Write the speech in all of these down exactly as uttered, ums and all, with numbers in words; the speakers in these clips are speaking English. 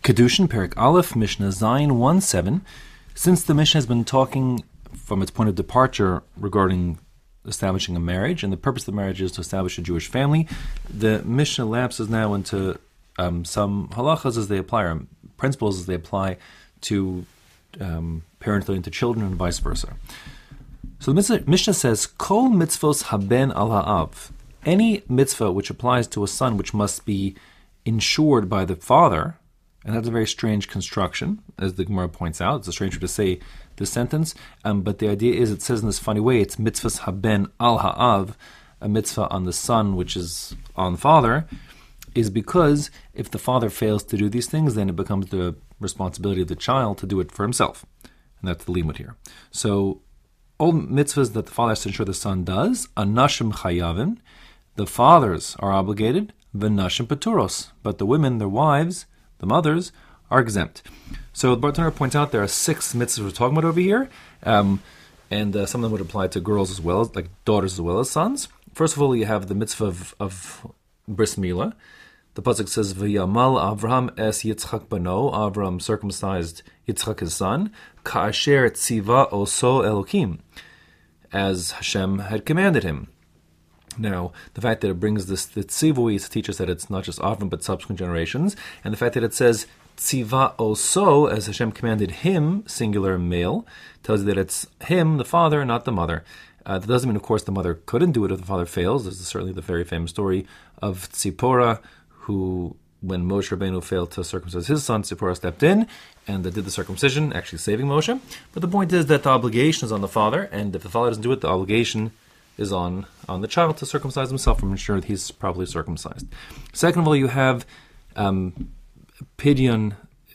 Kedushin, Perek Aleph, Mishnah Zayin one seven. Since the Mishnah has been talking from its point of departure regarding establishing a marriage, and the purpose of the marriage is to establish a Jewish family, the Mishnah lapses now into um, some halachas as they apply, or principles as they apply to um, parenthood and to children, and vice versa. So the Mishnah says, Kol mitzvos haben al ha'av. Any mitzvah which applies to a son which must be ensured by the father, and that's a very strange construction, as the Gemara points out. It's a strange way to say this sentence, um, but the idea is, it says in this funny way, it's mitzvahs haben al ha'av, a mitzvah on the son, which is on the father, is because if the father fails to do these things, then it becomes the responsibility of the child to do it for himself. And that's the limud here. So, all mitzvahs that the father has to ensure the son does, anashim chayavim, the fathers are obligated, v'nashim paturos, but the women, their wives, the mothers, are exempt. So the Bartanur points out there are six mitzvahs we're talking about over here, um, and uh, some of them would apply to girls as well, as, like daughters as well as sons. First of all, you have the mitzvah of, of bris milah. The pasuk says, "V'yamal Avraham es Yitzchak bano." Avraham circumcised Yitzchak his son, ka'asher tziva oso Elokim, as Hashem had commanded him. Now, the fact that it brings this the tzivui is to teach us that it's not just Avram but subsequent generations, and the fact that it says tziva oso, as Hashem commanded him, singular male, tells you that it's him, the father, not the mother. Uh, that doesn't mean, of course, the mother couldn't do it if the father fails. There's certainly the very famous story of Tzipporah, who, when Moshe Rabbeinu failed to circumcise his son, Tzipporah stepped in and did the circumcision, actually saving Moshe. But the point is that the obligation is on the father, and if the father doesn't do it, the obligation is on, on the child to circumcise himself and ensure that he's properly circumcised. Second of all, you have um, pidyon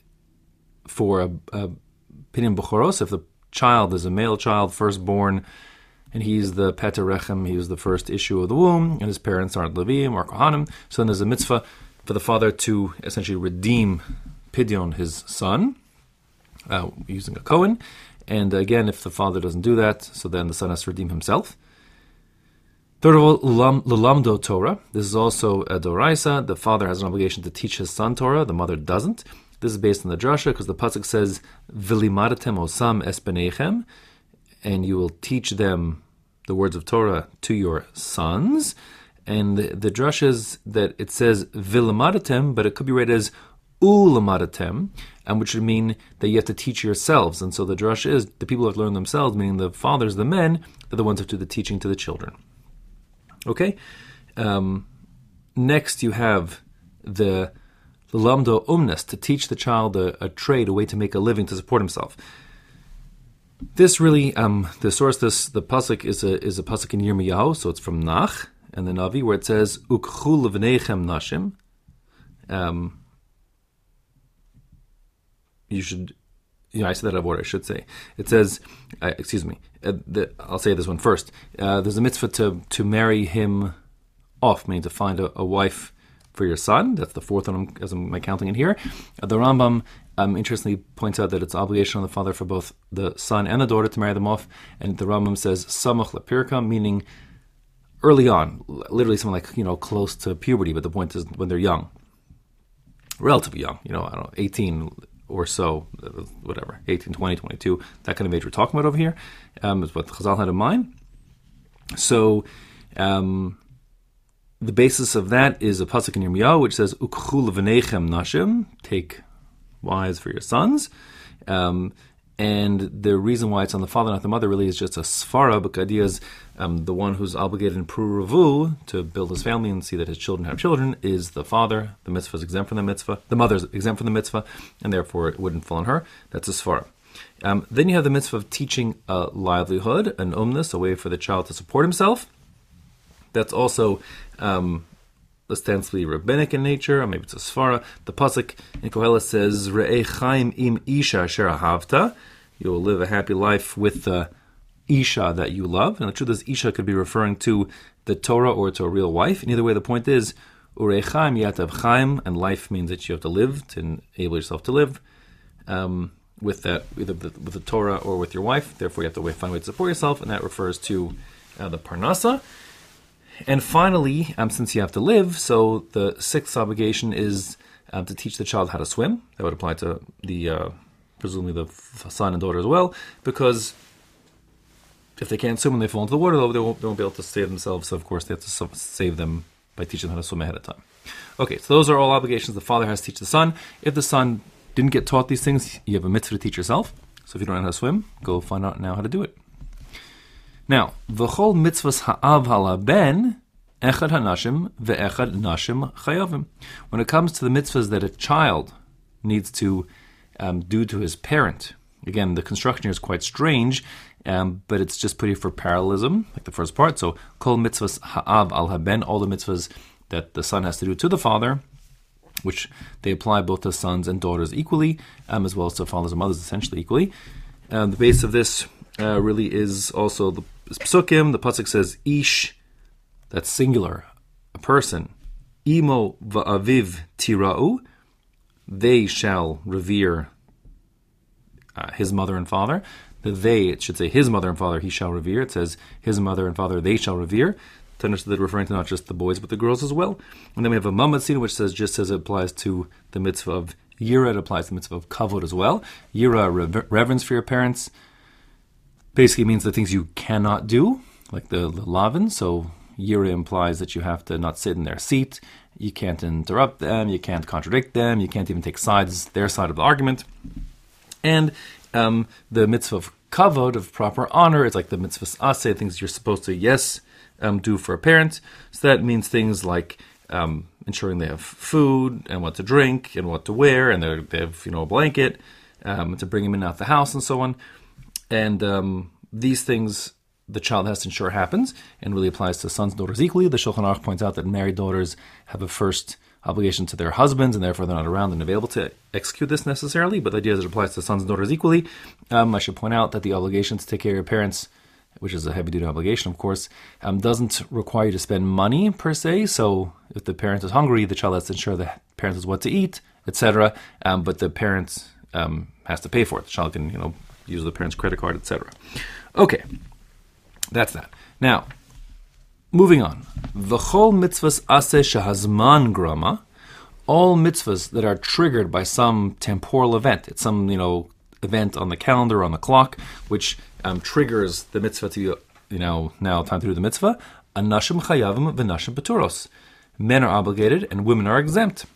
for a, a pidyon b'choros. If the child is a male child, firstborn, and he's the Peta Rechem, he was the first issue of the womb, and his parents aren't Leviim or Kohanim, so then there's a mitzvah for the father to essentially redeem pidyon, his son, uh, using a Kohen. And again, if the father doesn't do that, so then the son has to redeem himself. Third of all, Lulamdo Torah. This is also a Doraisa. The father has an obligation to teach his son Torah. The mother doesn't. This is based on the drasha because the pasuk says, "V'limadatem osam es benechem," and you will teach them the words of Torah to your sons. And the, the drasha is that it says "v'limadatem," but it could be read as "ulamadatem," and which would mean that you have to teach yourselves. And so the drasha is the people who have learned themselves, meaning the fathers, the men, they're the ones who do the teaching to the children. Okay, um, next you have the lamdo umnes, to teach the child a, a trade, a way to make a living to support himself. This really, um, the source, this the pasuk is a is a pasuk in Yirmiyahu, so it's from Nach and the Navi, where it says ukchu levnechem nashim. Um, you should. Yeah, I said that out of order, I should say. It says, uh, excuse me, uh, the, I'll say this one first. Uh, there's a mitzvah to, to marry him off, meaning to find a, a wife for your son. That's the fourth one, as I'm counting it here. Uh, the Rambam, um, interestingly, points out that it's obligation on the father for both the son and the daughter to marry them off. And the Rambam says, samach lepirka, meaning early on, literally something like, you know, close to puberty, but the point is when they're young. Relatively young, you know, I don't know, eighteen or so, whatever, eighteen, twenty, twenty-two, that kind of age we're talking about over here, um, is what Chazal had in mind. So, um, the basis of that is a pasuk in Yirmiyahu, which says, ukchu levnechem nashim, take wives for your sons. Um, and the reason why it's on the father, not the mother, really is just a svara, but the idea is um, the one who's obligated in pruruvu to build his family and see that his children have children is the father. The mitzvah is exempt from the mitzvah. The mother is exempt from the mitzvah, and therefore it wouldn't fall on her. That's a svara. Um, then you have the mitzvah of teaching a livelihood, an umnus, a way for the child to support himself. That's also um, ostensibly rabbinic in nature, or maybe it's a svara. The pasuk in Koheles says, "Re'ei chaim im isha asher ahavta." You will live a happy life with the isha that you love. And the truth is, isha could be referring to the Torah or to a real wife. And either way, the point is, "Urei chaim," you have to have chaim, and life means that you have to live, to enable yourself to live um, with that, either with the Torah or with your wife. Therefore, you have to find a way to support yourself, and that refers to uh, the parnasa. And finally, um, since you have to live, so the sixth obligation is um, to teach the child how to swim. That would apply to the uh, presumably the f- son and daughter as well, because if they can't swim when they fall into the water, they won't, they won't be able to save themselves. So, of course, they have to save them by teaching them how to swim ahead of time. Okay, so those are all obligations the father has to teach the son. If the son didn't get taught these things, you have a mitzvah to teach yourself. So if you don't know how to swim, go find out now how to do it. Now, v'chol mitzvahs ha'av hala ben, echad hanashim ve'echad nashim chayavim. When it comes to the mitzvahs that a child needs to um, do to his parent, again, the construction here is quite strange, um, but it's just put here for parallelism, like the first part. So, kol mitzvahs ha'av al haben, all the mitzvahs that the son has to do to the father, which they apply both to sons and daughters equally, um, as well as to fathers and mothers essentially equally. Um, the base of this uh, really is also the psukim. The pasuk says, ish, that's singular, a person, imo va'aviv tira'u, they shall revere uh, his mother and father. The they, it should say his mother and father he shall revere. It says his mother and father they shall revere. To understand that referring to not just the boys but the girls as well. And then we have a mamatzin, which says just as it applies to the mitzvah of yira, it applies to the mitzvah of kavod as well. Yira, rever- reverence for your parents, basically means the things you cannot do, like the, the lavin. So yira implies that you have to not sit in their seat, you can't interrupt them, you can't contradict them, you can't even take sides, their side of the argument. And um, the mitzvah of kavod, of proper honor, is like the mitzvah aseh, things you're supposed to, yes, um, do for a parent. So that means things like um, ensuring they have food and what to drink and what to wear, and they have, you know, a blanket, um, to bring them in and out the house and so on. And um, these things the child has to ensure happens, and really applies to sons and daughters equally. The Shulchan Aruch points out that married daughters have a first obligation to their husbands, and therefore they're not around and available to execute this necessarily, but the idea is it applies to sons and daughters equally. Um, I should point out that the obligation to take care of your parents, which is a heavy-duty obligation, of course, um, doesn't require you to spend money, per se. So if the parent is hungry, the child has to ensure the parent has what to eat, et cetera, um, but the parent um, has to pay for it. The child can, you know, use the parent's credit card, et cetera. Okay, that's that. Now, moving on. V'chol mitzvahs aseh shehazman grama, all mitzvahs that are triggered by some temporal event. It's some, you know, event on the calendar, on the clock, which um, triggers the mitzvah to, you know, now time to do the mitzvah. Anashim chayavim v'nashim peturos. Men are obligated and women are exempt.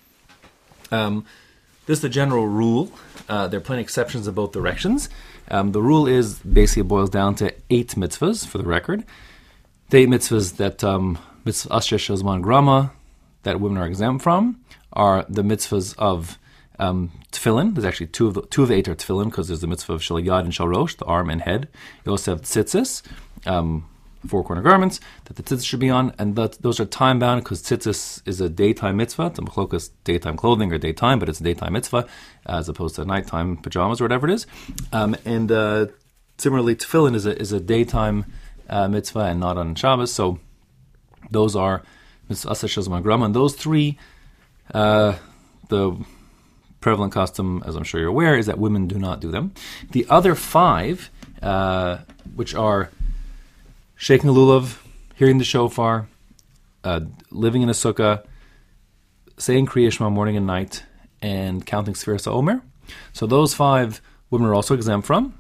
Um, this is the general rule. Uh, there are plenty of exceptions in both directions. Um, the rule is, basically, it boils down to eight mitzvahs, for the record. The eight mitzvahs that um, mitzvah asher shazman grama, that women are exempt from, are the mitzvahs of um, tefillin. There's actually two of the two of the eight are tefillin, because there's the mitzvah of shel yad and shel rosh, the arm and head. You also have tzitzis, um, four corner garments that the tzitzis should be on, and that, those are time bound because tzitzis is a daytime mitzvah. It's a machlokas, daytime clothing or daytime, but it's a daytime mitzvah as opposed to nighttime pajamas or whatever it is. Um, and uh, similarly, tefillin is a is a daytime uh, mitzvah and not on Shabbos. So those are mitzvah aseh shazman grama, and those three, uh, the prevalent custom, as I'm sure you're aware, is that women do not do them. The other five, uh, which are shaking a lulav, hearing the shofar, uh, living in a sukkah, saying Kriya Shema morning and night, and counting Sfiras HaOmer. So those five women are also exempt from.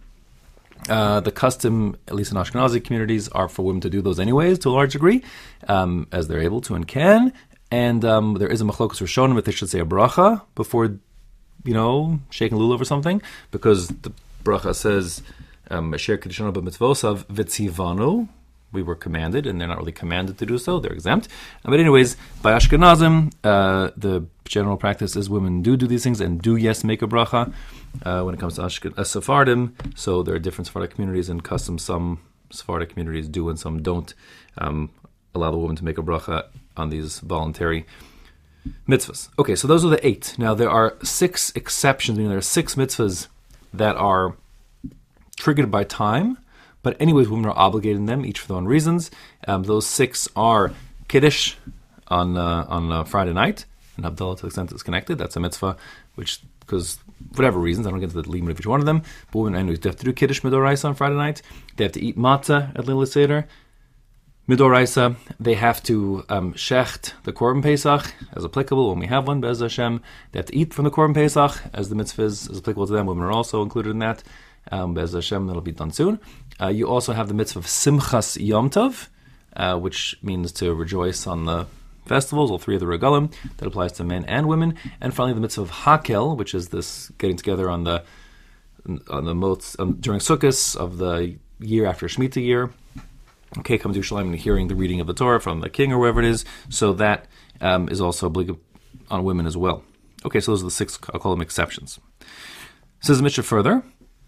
Uh, the custom, at least in Ashkenazi communities, are for women to do those anyways, to a large degree, um, as they're able to and can. And um, there is a machlokas rishonim if they should say a bracha before, you know, shaking lulav or something, because the bracha says, Asher kedishanu b'mitzvosav v'tzivanu, we were commanded, and they're not really commanded to do so, they're exempt. Uh, but anyways, by Ashkenazim, uh, the general practice is women do do these things and do, yes, make a bracha. Uh, when it comes to Ashken- uh, Sephardim, so there are different Sephardic communities and customs. Some Sephardic communities do and some don't um, allow the woman to make a bracha on these voluntary mitzvahs. Okay, so those are the eight. Now, there are six exceptions, meaning there are six mitzvahs that are triggered by time, but anyways, women are obligated in them, each for their own reasons. Um, those six are Kiddush on uh, on uh, Friday night, and Havdalah to the extent it's connected. That's a mitzvah, which, because for whatever reasons, I don't get into the limit of each one of them, but women anyways, they have to do Kiddush Midoraisa on Friday night. They have to eat matzah at Leil Seder. Midoraisa, they have to um, shecht the Korban Pesach, as applicable when we have one, Be'ez Hashem. They have to eat from the Korban Pesach, as the mitzvah is, is applicable to them. Women are also included in that. Um, Be'ez Hashem, that'll be done soon. Uh, you also have the mitzvah of Simchas Yom Tov, uh, which means to rejoice on the festivals, all three of the regalim. That applies to men and women. And finally, the mitzvah of Hakel, which is this getting together on the on the mots, um, during Sukkot of the year after Shemitah year. Okay, come to Yerushalayim and hearing the reading of the Torah from the king or whoever it is. So that um, is also obligatory on women as well. Okay, so those are the six, I'll call them exceptions. Says the Mishnah further,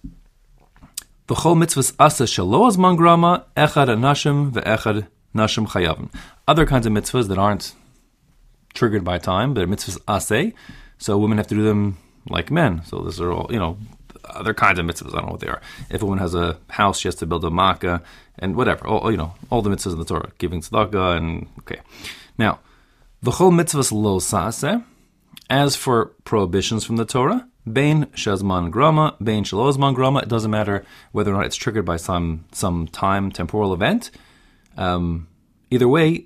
V'chol mitzvahs asa shelo azman grama, echad anashim ve'echad nashim chayavim. Other kinds of mitzvahs that aren't triggered by time, but mitzvahs aseh, so women have to do them like men. So these are all, you know, other kinds of mitzvahs. I don't know what they are. If a woman has a house, she has to build a makkah and whatever. All, you know, all the mitzvahs in the Torah, giving tzedakah and okay. Now, v'chol mitzvahs lo sa'aseh. As for prohibitions from the Torah, bein shazman grama, bein shalozman grama. It doesn't matter whether or not it's triggered by some some time temporal event. Um, either way,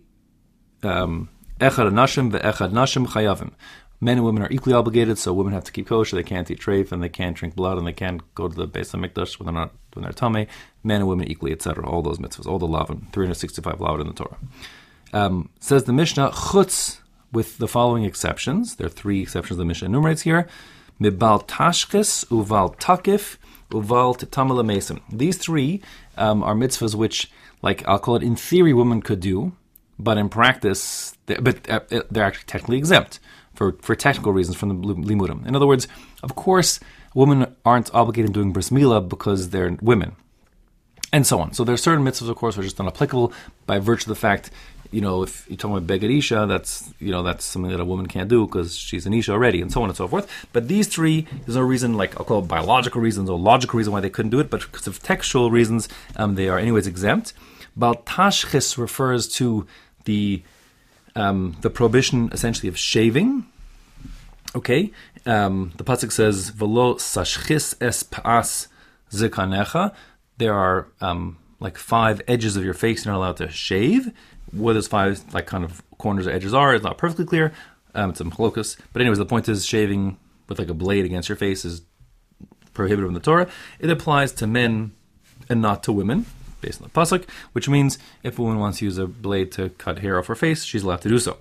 um, echad nashim ve'echad nashim chayavim. Men and women are equally obligated, so women have to keep kosher. They can't eat treif, and they can't drink blood, and they can't go to the Beis HaMikdash when they're not when they're tamei. Men and women equally, et cetera. All those mitzvahs, all the lavin, three hundred sixty-five lavin in the Torah. Um, says the Mishnah, chutz, with the following exceptions. There are three exceptions the Mishnah enumerates here. Mibal tashkes, uval takif, uval titamal mesim. These three um, are mitzvahs which, like I'll call it, in theory, women could do, but in practice, they're, but uh, they're actually technically exempt. For, for technical reasons from the limudim. In other words, of course, women aren't obligated to doing bris milah because they're women, and so on. So there are certain mitzvahs, of course, which are just unapplicable by virtue of the fact, you know, if you're talking about beged isha, that's, you know, that's something that a woman can't do because she's an isha already, and so on and so forth. But these three, there's no reason, like I'll call it biological reasons or logical reason why they couldn't do it, but because of textual reasons, um, they are anyways exempt. Bal tashchis refers to the Um, the prohibition essentially of shaving. Okay, um, the pasuk says "V'lo sashchis es pa'as zikanecha." There are um, like five edges of your face you're not allowed to shave. Where those five like kind of corners or edges are is not perfectly clear. Um, it's a machlokus, but anyways, the point is shaving with like a blade against your face is prohibited in the Torah. It applies to men and not to women, based on the pasuk, which means if a woman wants to use a blade to cut hair off her face, she's allowed to do so.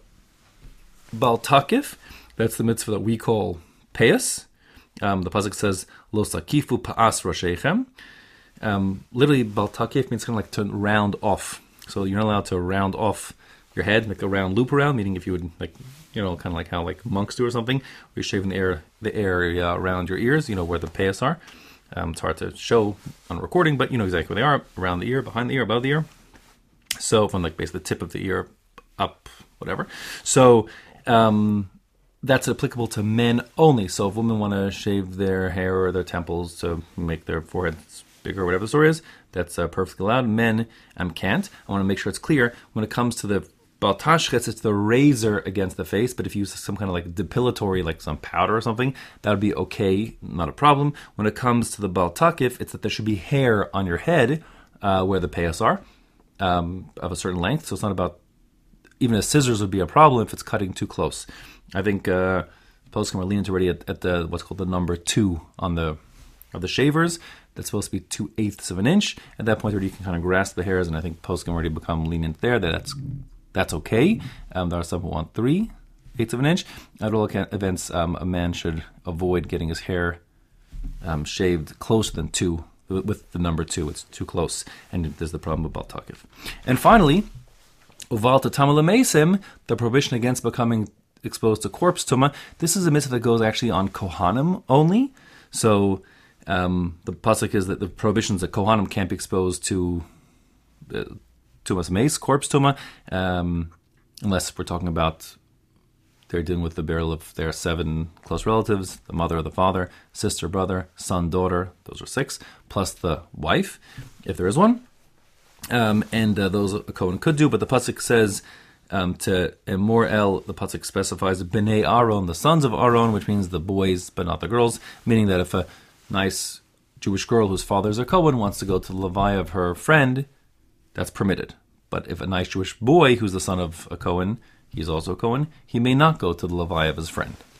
Bal takif, that's the mitzvah that we call payas. Um, the pasuk says, Lo sakifu pa'as rosheichem. Um, literally, bal takif means kind of like to round off. So you're not allowed to round off your head, make a round loop around, meaning if you would, like, you know, kind of like how like monks do or something, where you're shaving the air, the area around your ears, you know, where the payas are. Um, it's hard to show on recording, but you know exactly where they are, around the ear, behind the ear, above the ear. So from like basically the tip of the ear up, whatever. So um, that's applicable to men only. So if women want to shave their hair or their temples to make their foreheads bigger or whatever the story is, that's uh, perfectly allowed. Men um, can't. I want to make sure it's clear when it comes to the Bal tashchis, it's the razor against the face, but if you use some kind of like depilatory, like some powder or something, that would be okay, not a problem. When it comes to the bal takif, it's that there should be hair on your head uh, where the payas are um, of a certain length. So it's not about, even a scissors would be a problem if it's cutting too close. I think uh, poskim are leaning already at, at the what's called the number two on the of the shavers. That's supposed to be two eighths of an inch. At that point, already you can kind of grasp the hairs, and I think poskim already become lenient there. That that's That's okay. Um, there are some who want three eighths of an inch. At all events, um, a man should avoid getting his hair um, shaved closer than two, with the number two. It's too close, and there's the problem with bal takif. And finally, uval titamal mesim, the prohibition against becoming exposed to corpse tuma. This is a mitzvah that goes actually on kohanim only. So um, the pasuk is that the prohibitions that kohanim can't be exposed to Uh, tumas mace, corpse tuma, um, unless we're talking about they're dealing with the burial of their seven close relatives, the mother or the father, sister, brother, son, daughter, those are six, plus the wife, if there is one. Um, and uh, those a Kohen could do, but the pasuk says um, to Emor El, the pasuk specifies Bnei Aaron, the sons of Aaron, which means the boys but not the girls, meaning that if a nice Jewish girl whose father is a Kohen wants to go to the levaya of her friend, that's permitted. But if a nice Jewish boy who's the son of a Cohen, he's also a Cohen, he may not go to the Levaya of his friend.